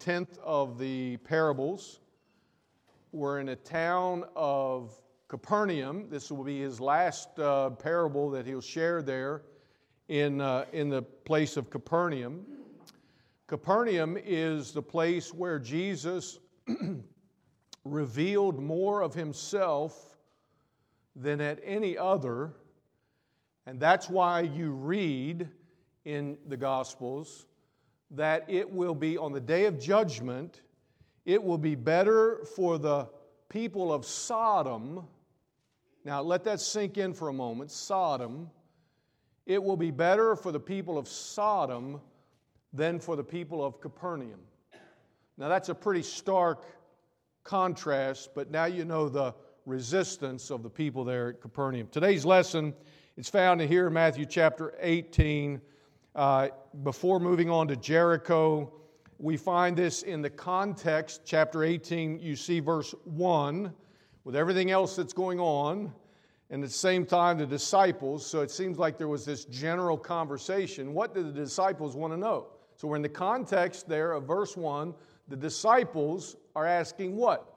10th of the parables. We're in a town of Capernaum. This will be his last parable that he'll share there in the place of Capernaum. Capernaum is the place where Jesus revealed more of himself than at any other. And that's why you read in the Gospels that it will be on the day of judgment, it will be better for the people of Sodom. Now let that sink in for a moment. Sodom. It will be better for the people of Sodom than for the people of Capernaum. Now that's a pretty stark contrast, but now you know the resistance of the people there at Capernaum. Today's lesson is found here in Matthew chapter 18. Before moving on to Jericho, we find this in the context, chapter 18, you see verse 1, with everything else that's going on, and at the same time the disciples, so it seems like there was this general conversation. What did the disciples want to know? So we're in the context there of verse 1, the disciples are asking what?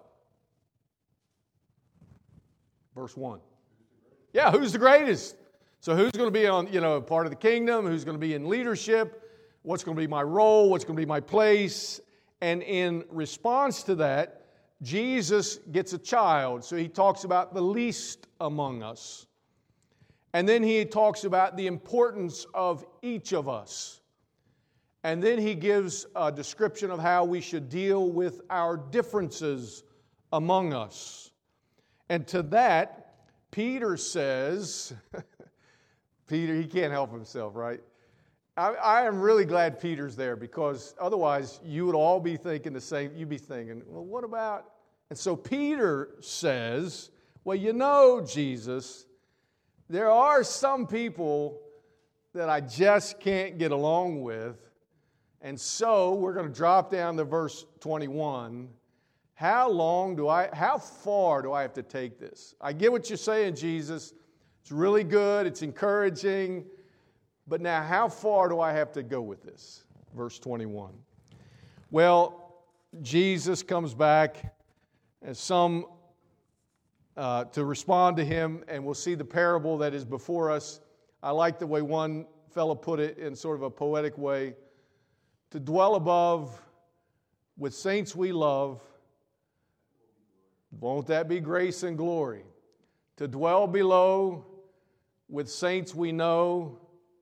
Verse 1. Yeah, who's the greatest? So who's going to be on, part of the kingdom? Who's going to be in leadership? What's going to be my role? What's going to be my place? And in response to that, Jesus gets a child. So he talks about the least among us. And then he talks about the importance of each of us. And then he gives a description of how we should deal with our differences among us. And to that, Peter says, Peter, he can't help himself, right? I am really glad Peter's there, because otherwise you would all be thinking the same. You'd be thinking, well, what about? And so Peter says, well, Jesus, there are some people that I just can't get along with. And so we're going to drop down to verse 21. How far do I have to take this? I get what you're saying, Jesus. It's really good. It's encouraging. But now, how far do I have to go with this? Verse 21. Well, Jesus comes back as some to respond to him, and we'll see the parable that is before us. I like the way one fellow put it in sort of a poetic way. To dwell above with saints we love, won't that be grace and glory? To dwell below with saints we know.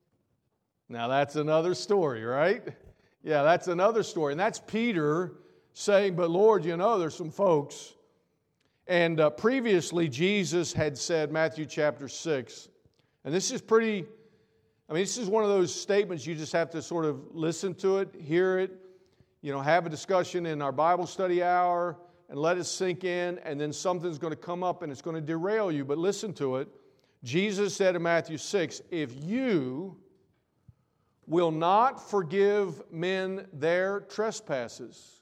Now that's another story, right? Yeah, that's another story. And that's Peter saying, but Lord, there's some folks. And previously Jesus had said, Matthew chapter 6, and this is this is one of those statements you just have to sort of listen to it, hear it, have a discussion in our Bible study hour, and let it sink in, and then something's going to come up and it's going to derail you, but listen to it. Jesus said in Matthew 6, if you will not forgive men their trespasses,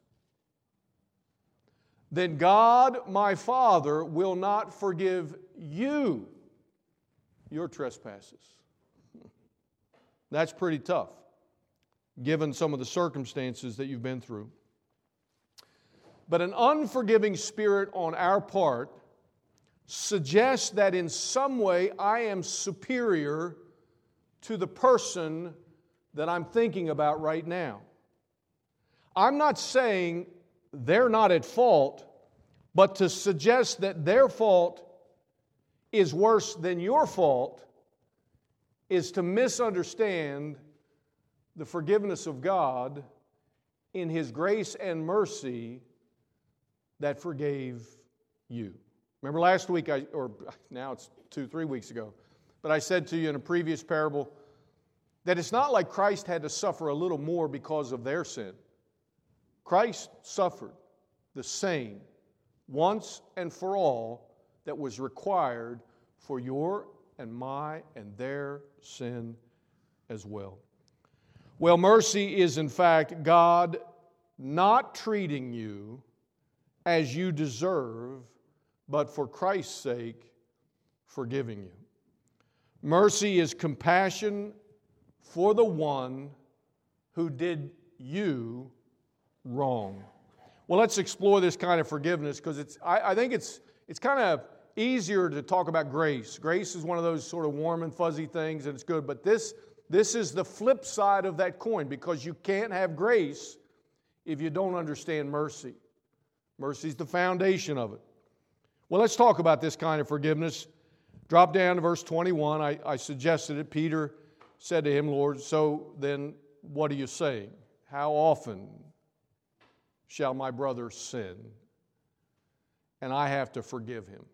then God, my Father, will not forgive you your trespasses. That's pretty tough, given some of the circumstances that you've been through. But an unforgiving spirit on our part suggests that in some way I am superior to the person that I'm thinking about right now. I'm not saying they're not at fault, but to suggest that their fault is worse than your fault is to misunderstand the forgiveness of God in His grace and mercy that forgave you. Remember last week, or now it's 2-3 weeks ago, but I said to you in a previous parable that it's not like Christ had to suffer a little more because of their sin. Christ suffered the same once and for all that was required for your and my and their sin as well. Well, mercy is in fact God not treating you as you deserve, but for Christ's sake, forgiving you. Mercy is compassion for the one who did you wrong. Well, let's explore this kind of forgiveness because I think it's kind of easier to talk about grace. Grace is one of those sort of warm and fuzzy things, and it's good. But this is the flip side of that coin, because you can't have grace if you don't understand mercy. Mercy is the foundation of it. Well, let's talk about this kind of forgiveness. Drop down to verse 21. I suggested it. Peter said to him, Lord, so then what are you saying? How often shall my brother sin, and I have to forgive him?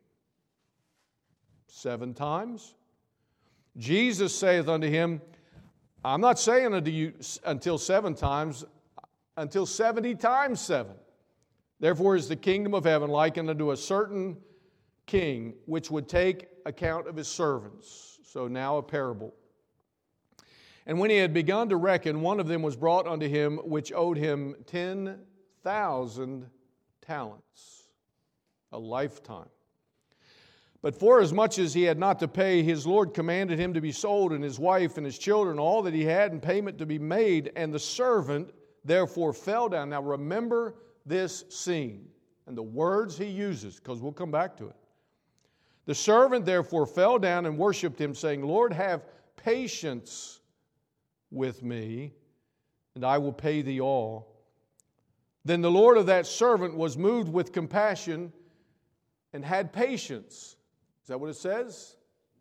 7 times? Jesus saith unto him, I'm not saying unto you until 7 times, until 70 times 7. Therefore is the kingdom of heaven likened unto a certain king, which would take account of his servants. So now a parable. And when he had begun to reckon, one of them was brought unto him, which owed him 10,000 talents, a lifetime. But forasmuch as he had not to pay, his Lord commanded him to be sold, and his wife and his children, all that he had in payment to be made. And the servant therefore fell down. Now remember this scene and the words he uses, because we'll come back to it. The servant therefore fell down and worshipped him, saying, Lord, have patience with me, and I will pay thee all. Then the Lord of that servant was moved with compassion and had patience. Is that what it says?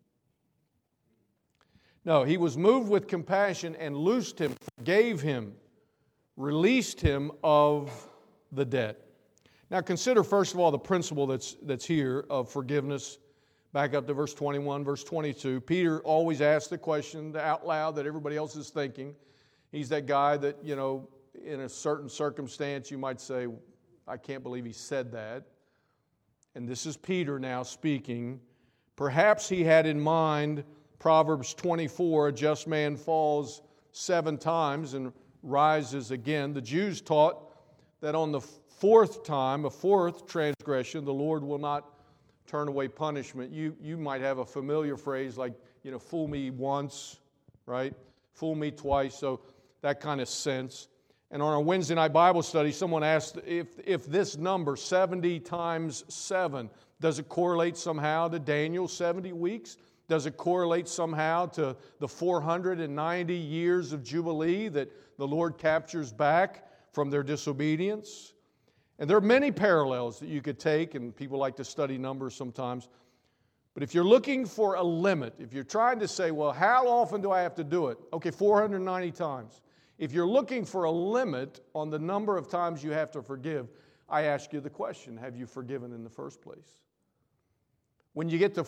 No, he was moved with compassion and loosed him, forgave him, released him of the debt. Now consider first of all the principle that's here of forgiveness. Back up to verse 21, verse 22. Peter always asks the question out loud that everybody else is thinking. He's that guy that, in a certain circumstance you might say, I can't believe he said that. And this is Peter now speaking. Perhaps he had in mind Proverbs 24, a just man falls 7 times and rises again. The Jews taught that on the 4th time, a 4th transgression, the Lord will not turn away punishment. You might have a familiar phrase like, fool me once, right? Fool me twice, so that kind of sense. And on our Wednesday night Bible study, someone asked if this number, 70 times 7, does it correlate somehow to Daniel's 70 weeks? Does it correlate somehow to the 490 years of Jubilee that the Lord captures back from their disobedience? And there are many parallels that you could take, and people like to study numbers sometimes. But if you're looking for a limit, if you're trying to say, well, how often do I have to do it? Okay, 490 times. If you're looking for a limit on the number of times you have to forgive, I ask you the question, have you forgiven in the first place? When you get to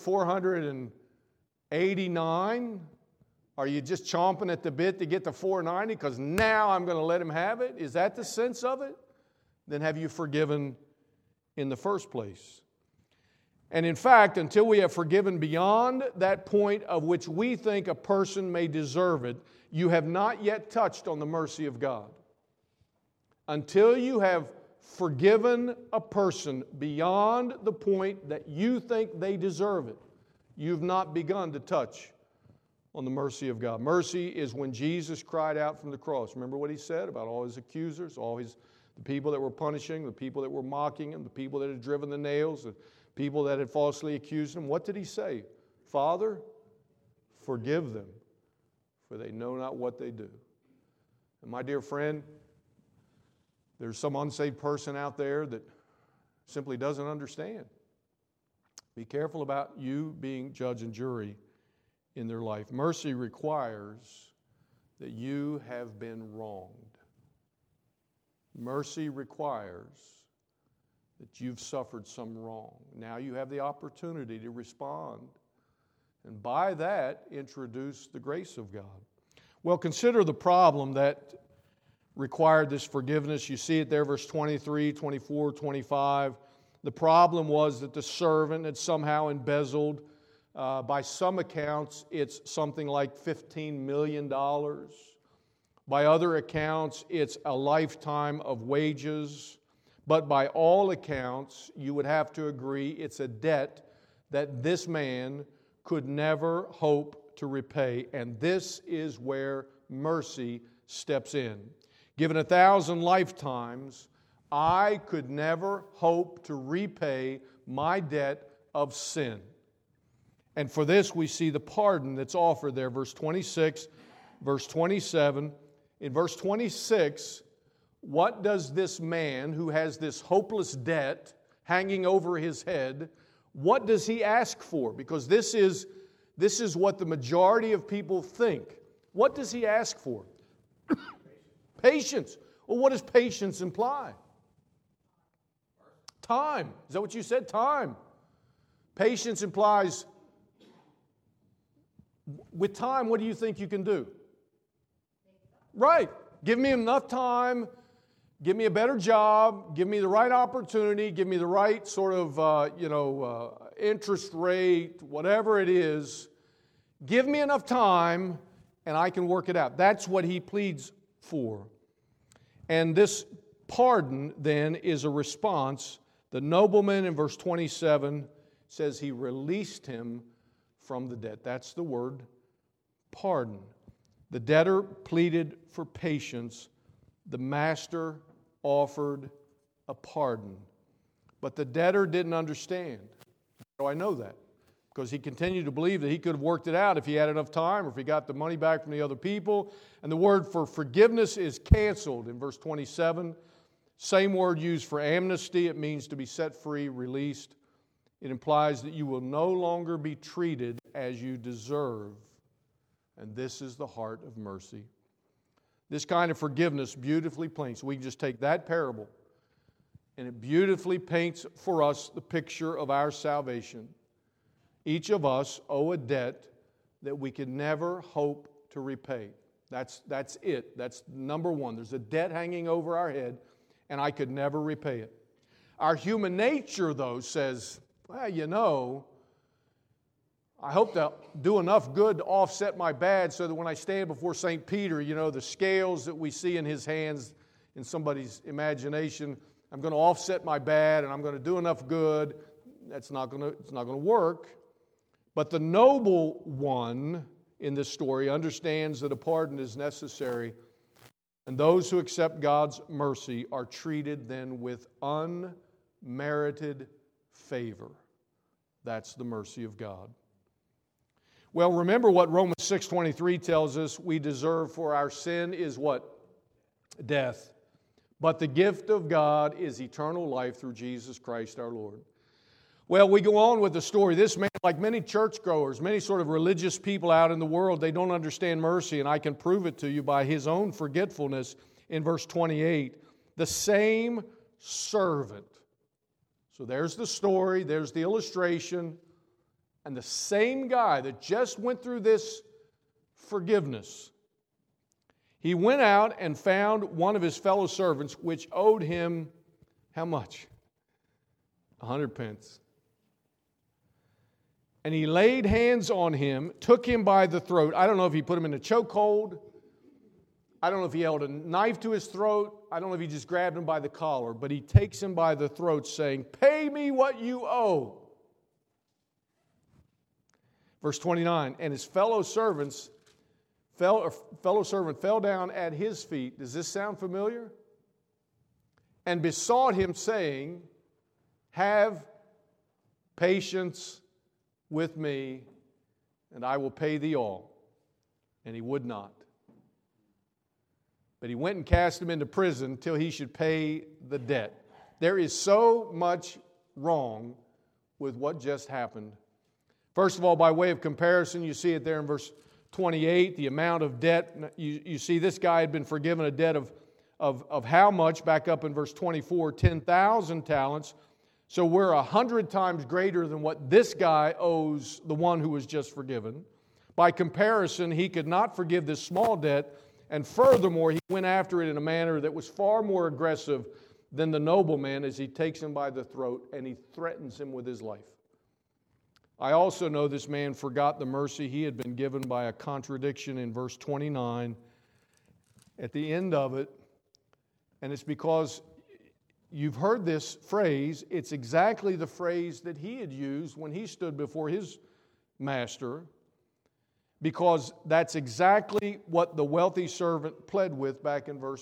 489, are you just chomping at the bit to get to 490 because now I'm going to let him have it? Is that the sense of it? Then have you forgiven in the first place? And in fact, until we have forgiven beyond that point of which we think a person may deserve it, you have not yet touched on the mercy of God. Until you have forgiven a person beyond the point that you think they deserve it, you've not begun to touch on the mercy of God. Mercy is when Jesus cried out from the cross. Remember what he said about all his accusers, the people that were punishing, the people that were mocking him, the people that had driven the nails, the people that had falsely accused him. What did he say? Father, forgive them, for they know not what they do. And my dear friend, there's some unsaved person out there that simply doesn't understand. Be careful about you being judge and jury in their life. Mercy requires that you have been wronged. Mercy requires that you've suffered some wrong. Now you have the opportunity to respond, and by that, introduce the grace of God. Well, consider the problem that required this forgiveness. You see it there, verse 23, 24, 25. The problem was that the servant had somehow embezzled. By some accounts, it's something like $15 million. By other accounts, it's a lifetime of wages. But by all accounts, you would have to agree it's a debt that this man could never hope to repay. And this is where mercy steps in. given 1,000 lifetimes, I could never hope to repay my debt of sin. And for this we see the pardon that's offered there, verse 26, verse 27. In verse 26, what does this man who has this hopeless debt hanging over his head, what does he ask for? Because this is what the majority of people think. What does he ask for? Patience. Well, what does patience imply? Time. Is that what you said? Time. Patience implies, with time, what do you think you can do? Right. Give me enough time. Give me a better job. Give me the right opportunity. Give me the right sort of, interest rate, whatever it is. Give me enough time, and I can work it out. That's what he pleads for. And this pardon, then, is a response. The nobleman in verse 27 says he released him from the debt. That's the word pardon. The debtor pleaded for patience. The master offered a pardon. But the debtor didn't understand. How do I know that? Because he continued to believe that he could have worked it out if he had enough time or if he got the money back from the other people. And the word for forgiveness is canceled in verse 27. Same word used for amnesty. It means to be set free, released. It implies that you will no longer be treated as you deserve. And this is the heart of mercy. This kind of forgiveness beautifully paints. We can just take that parable, and it beautifully paints for us the picture of our salvation. Each of us owe a debt that we can never hope to repay. That's it. That's number one. There's a debt hanging over our head, and I could never repay it. Our human nature, though, says, well, I hope to do enough good to offset my bad so that when I stand before St. Peter, the scales that we see in his hands in somebody's imagination, I'm going to offset my bad and I'm going to do enough good. It's not going to work. But the noble one in this story understands that a pardon is necessary, and those who accept God's mercy are treated then with unmerited favor. That's the mercy of God. Well, remember what Romans 6:23 tells us. We deserve for our sin is what? Death. But the gift of God is eternal life through Jesus Christ our Lord. Well, we go on with the story. This man, like many churchgoers, many sort of religious people out in the world, they don't understand mercy, and I can prove it to you by his own forgetfulness in verse 28. The same servant. So there's the story, there's the illustration, and the same guy that just went through this forgiveness, he went out and found one of his fellow servants which owed him how much? 100 pence. And he laid hands on him, took him by the throat. I don't know if he put him in a chokehold. I don't know if he held a knife to his throat. I don't know if he just grabbed him by the collar. But he takes him by the throat saying, "Pay me what you owe." Verse 29, and his fellow servant fell down at his feet. Does this sound familiar? And besought him, saying, "Have patience with me, and I will pay thee all." And he would not. But he went and cast him into prison till he should pay the debt. There is so much wrong with what just happened. First of all, by way of comparison, you see it there in verse 28, the amount of debt. You see this guy had been forgiven a debt of how much? Back up in verse 24, 10,000 talents. So we're 100 times greater than what this guy owes the one who was just forgiven. By comparison, he could not forgive this small debt, and furthermore, he went after it in a manner that was far more aggressive than the nobleman as he takes him by the throat and he threatens him with his life. I also know this man forgot the mercy he had been given by a contradiction in verse 29 at the end of it, and it's because you've heard this phrase. It's exactly the phrase that he had used when he stood before his master, because that's exactly what the wealthy servant pled with back in verse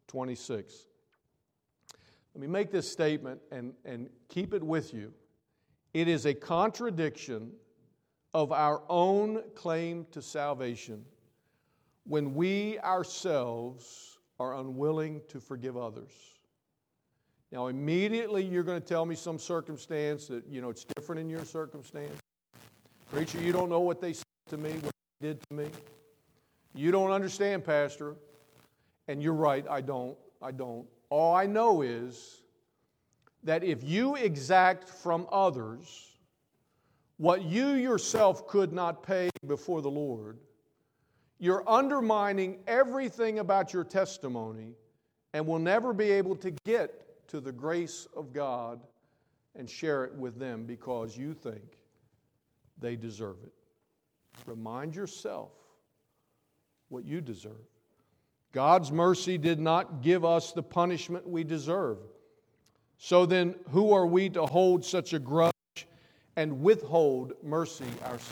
26. Let me make this statement and keep it with you. It is a contradiction of our own claim to salvation when we ourselves are unwilling to forgive others. Now, immediately you're going to tell me some circumstance that, it's different in your circumstance. Preacher, you don't know what they said to me, what they did to me. You don't understand, Pastor. And you're right, I don't. All I know is that if you exact from others what you yourself could not pay before the Lord, you're undermining everything about your testimony and will never be able to get to the grace of God and share it with them because you think they deserve it. Remind yourself what you deserve. God's mercy did not give us the punishment we deserve. So then, who are we to hold such a grudge and withhold mercy ourselves?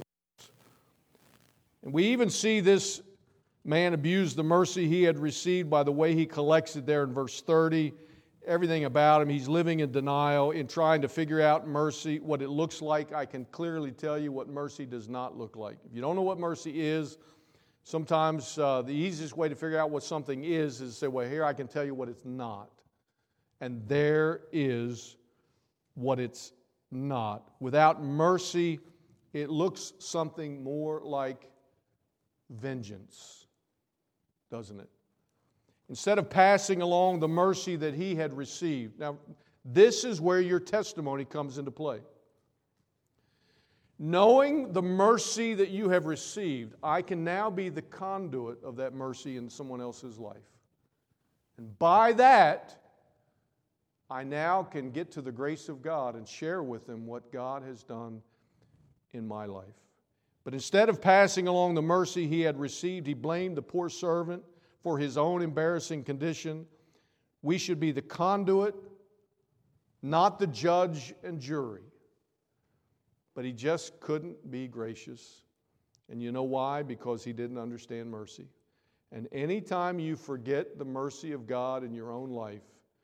And we even see this man abuse the mercy he had received by the way he collects it there in verse 30. Everything about him, he's living in denial, in trying to figure out mercy, what it looks like. I can clearly tell you what mercy does not look like. If you don't know what mercy is, sometimes the easiest way to figure out what something is to say, well, here I can tell you what it's not. And there is what it's not. Without mercy, it looks something more like vengeance, doesn't it? Instead of passing along the mercy that he had received. Now, this is where your testimony comes into play. Knowing the mercy that you have received, I can now be the conduit of that mercy in someone else's life. And by that, I now can get to the grace of God and share with them what God has done in my life. But instead of passing along the mercy he had received, he blamed the poor servant for his own embarrassing condition. We should be the conduit, not the judge and jury. But he just couldn't be gracious. And you know why? Because he didn't understand mercy. And anytime you forget the mercy of God in your own life,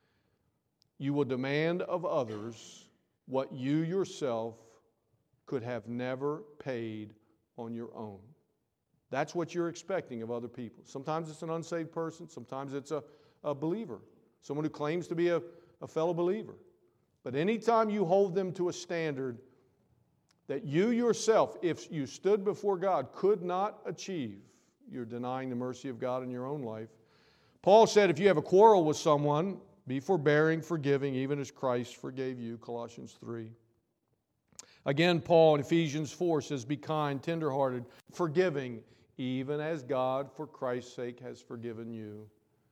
you will demand of others what you yourself could have never paid on your own. That's what you're expecting of other people. Sometimes it's an unsaved person. Sometimes it's a believer, someone who claims to be a fellow believer. But anytime you hold them to a standard that you yourself, if you stood before God, could not achieve, you're denying the mercy of God in your own life. Paul said, if you have a quarrel with someone, be forbearing, forgiving, even as Christ forgave you, Colossians 3. Again, Paul in Ephesians 4 says, be kind, tenderhearted, forgiving, even as God, for Christ's sake, has forgiven you.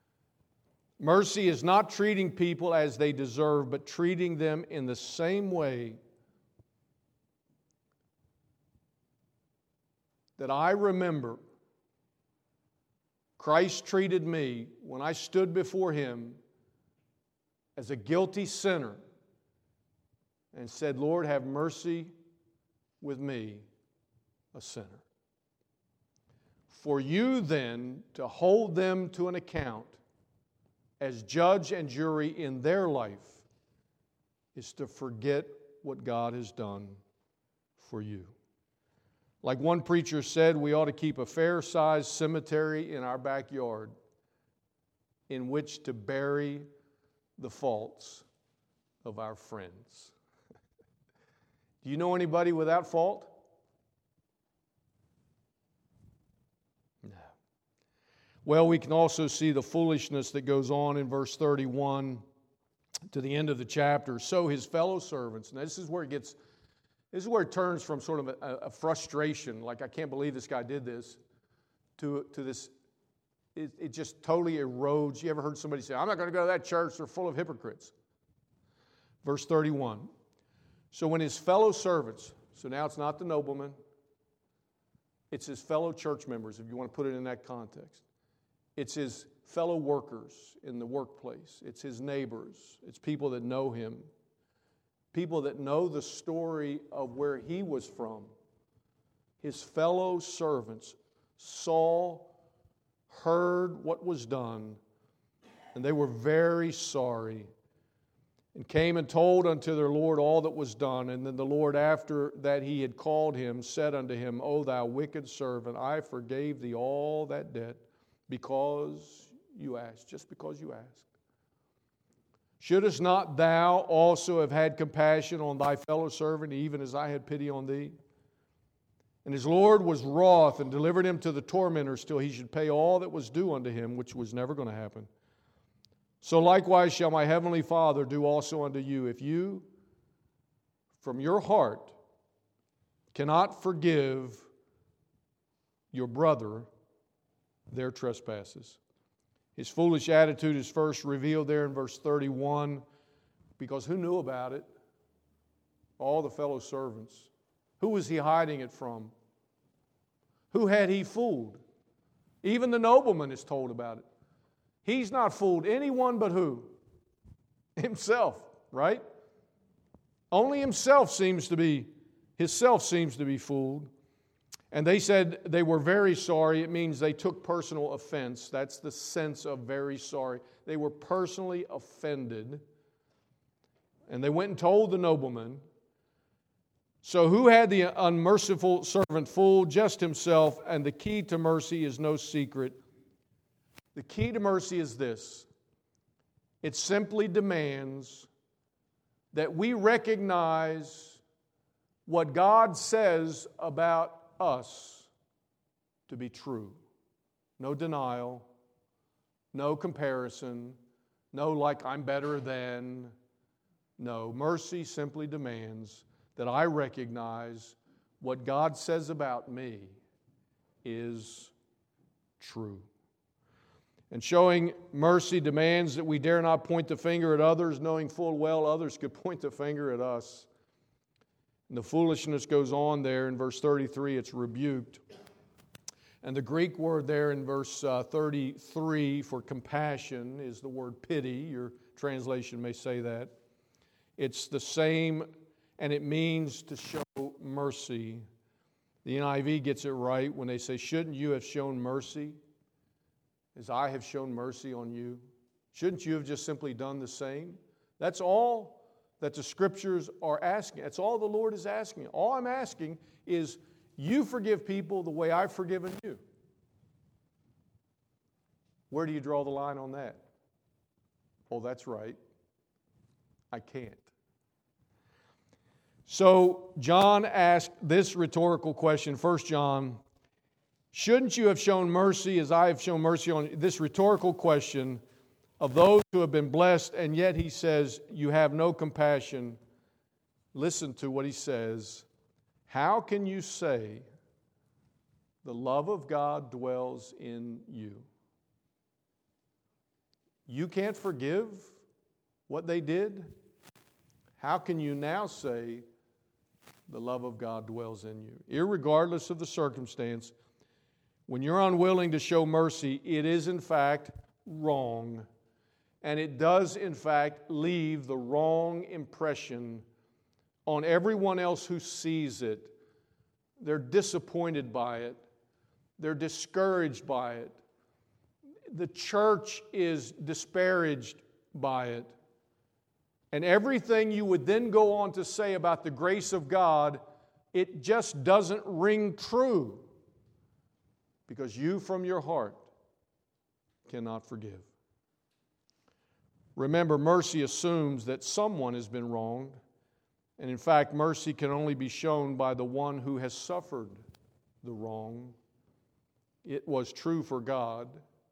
Mercy is not treating people as they deserve, but treating them in the same way that I remember Christ treated me when I stood before Him as a guilty sinner and said, Lord, have mercy with me, a sinner. For you then to hold them to an account as judge and jury in their life is to forget what God has done for you. Like one preacher said, we ought to keep a fair-sized cemetery in our backyard in which to bury the faults of our friends. Do you know anybody without fault? No. Well, we can also see the foolishness that goes on in verse 31 to the end of the chapter. So his fellow servants, and this is where it turns from sort of a frustration, like I can't believe this guy did this, to this, it just totally erodes. You ever heard somebody say, I'm not going to go to that church, they're full of hypocrites. Verse 31. So when his fellow servants, so now it's not the nobleman, it's his fellow church members, if you want to put it in that context. It's his fellow workers in the workplace. It's his neighbors. It's people that know him. People that know the story of where he was from. His fellow servants saw, heard what was done, And they were very sorry, and came and told unto their Lord all that was done. And then the Lord, after that he had called him, said unto him, O thou wicked servant, I forgave thee all that debt, because you asked, just because you asked. Shouldest not thou also have had compassion on thy fellow servant, even as I had pity on thee? And his Lord was wroth, and delivered him to the tormentors, till he should pay all that was due unto him, which was never going to happen. So likewise shall my heavenly Father do also unto you, if you from your heart cannot forgive your brother their trespasses. His foolish attitude is first revealed there in verse 31, because who knew about it? All the fellow servants. Who was he hiding it from? Who had he fooled? Even the nobleman is told about it. He's not fooled anyone but who? Himself, right? Only himself seems to be fooled. And they said they were very sorry. It means they took personal offense. That's the sense of very sorry. They were personally offended. And they went and told the nobleman. So who had the unmerciful servant fooled? Just himself. And the key to mercy is no secret. The key to mercy is this. It simply demands that we recognize what God says about us to be true. No denial, no comparison, no like I'm better than. No, mercy simply demands that I recognize what God says about me is true. And showing mercy demands that we dare not point the finger at others, knowing full well others could point the finger at us. And the foolishness goes on there in verse 33, it's rebuked. And the Greek word there in verse 33 for compassion is the word pity. Your translation may say that. It's the same, and it means to show mercy. The NIV gets it right when they say, shouldn't you have shown mercy as I have shown mercy on you? Shouldn't you have just simply done the same? That's all that the Scriptures are asking. That's all the Lord is asking. All I'm asking is you forgive people the way I've forgiven you. Where do you draw the line on that? Oh, that's right. I can't. So John asked this rhetorical question, 1 John, shouldn't you have shown mercy as I have shown mercy on you? This rhetorical question of those who have been blessed, and yet he says, you have no compassion. Listen to what he says. How can you say the love of God dwells in you? You can't forgive what they did? How can you now say the love of God dwells in you? Irregardless of the circumstance, when you're unwilling to show mercy, it is in fact wrong. And it does, in fact, leave the wrong impression on everyone else who sees it. They're disappointed by it. They're discouraged by it. The church is disparaged by it. And everything you would then go on to say about the grace of God, it just doesn't ring true. Because you from your heart cannot forgive. Remember, mercy assumes that someone has been wronged. And in fact, mercy can only be shown by the one who has suffered the wrong. It was true for God.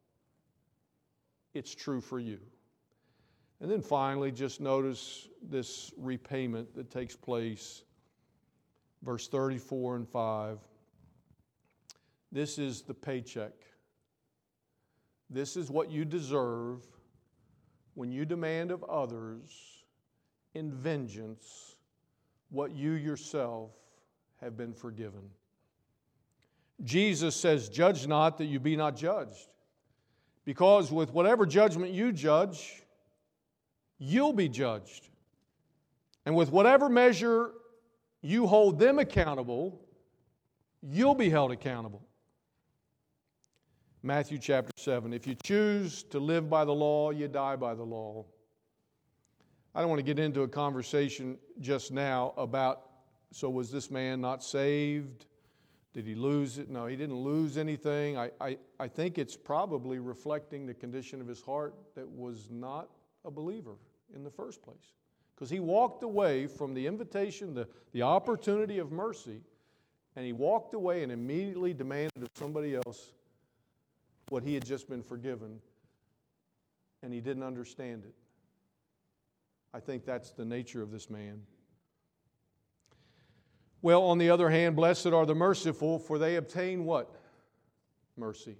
It's true for you. And then finally, just notice this repayment that takes place. Verse 34 and 5. This is the paycheck. This is what you deserve when you demand of others in vengeance what you yourself have been forgiven. Jesus says, judge not that you be not judged. Because with whatever judgment you judge, you'll be judged. And with whatever measure you hold them accountable, you'll be held accountable. Matthew chapter 7. If you choose to live by the law, you die by the law. I don't want to get into a conversation just now about, so was this man not saved? Did he lose it? No, he didn't lose anything. I think it's probably reflecting the condition of his heart that was not a believer in the first place. Because he walked away from the invitation, the opportunity of mercy, and he walked away and immediately demanded of somebody else what he had just been forgiven, and he didn't understand it. I think that's the nature of this man. Well, on the other hand, blessed are the merciful, for they obtain what? Mercy.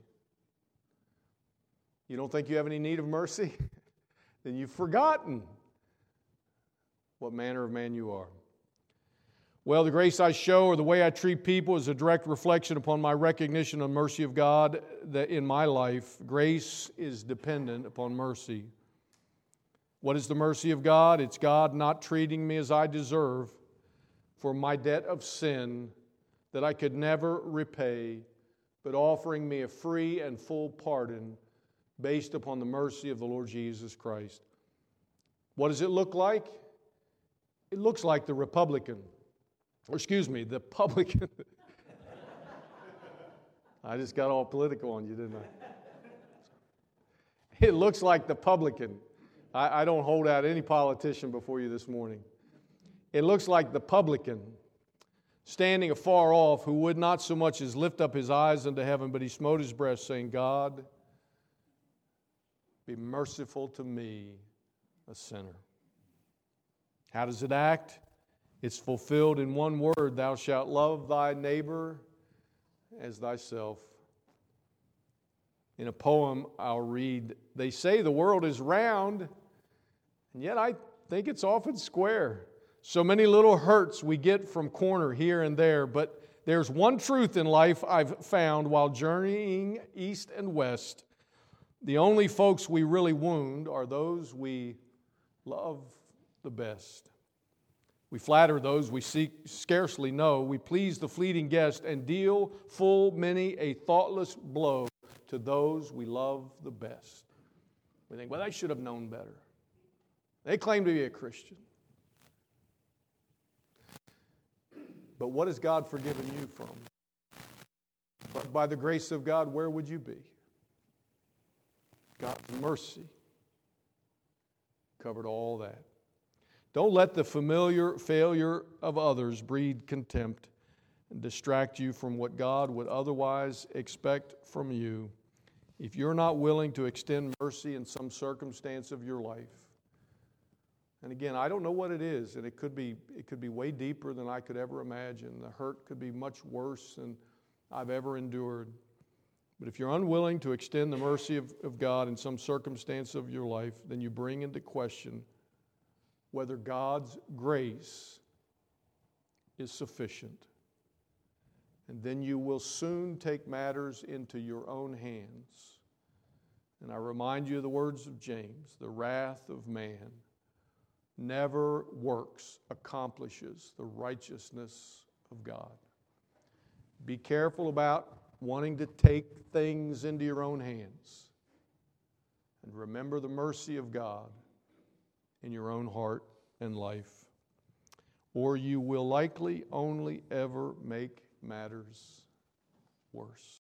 You don't think you have any need of mercy? Then you've forgotten what manner of man you are. Well, the grace I show or the way I treat people is a direct reflection upon my recognition of mercy of God that in my life. Grace is dependent upon mercy. What is the mercy of God? It's God not treating me as I deserve for my debt of sin that I could never repay, but offering me a free and full pardon based upon the mercy of the Lord Jesus Christ. What does it look like? It looks like the publican. I just got all political on you, didn't I? It looks like the publican. I don't hold out any politician before you this morning. It looks like the publican standing afar off, who would not so much as lift up his eyes unto heaven, but he smote his breast, saying, God, be merciful to me, a sinner. How does it act? It's fulfilled in one word, thou shalt love thy neighbor as thyself. In a poem I'll read, they say the world is round, and yet I think it's often square. So many little hurts we get from corner here and there, but there's one truth in life I've found while journeying east and west. The only folks we really wound are those we love the best. We flatter those we scarcely know. We please the fleeting guest and deal full many a thoughtless blow to those we love the best. We think, well, they should have known better. They claim to be a Christian. But what has God forgiven you from? But by the grace of God, where would you be? God's mercy covered all that. Don't let the familiar failure of others breed contempt and distract you from what God would otherwise expect from you if you're not willing to extend mercy in some circumstance of your life. And again, I don't know what it is, and it could be way deeper than I could ever imagine. The hurt could be much worse than I've ever endured. But if you're unwilling to extend the mercy of God in some circumstance of your life, then you bring into question whether God's grace is sufficient. And then you will soon take matters into your own hands. And I remind you of the words of James, the wrath of man never accomplishes the righteousness of God. Be careful about wanting to take things into your own hands. And remember the mercy of God in your own heart and life. Or you will likely only ever make matters worse.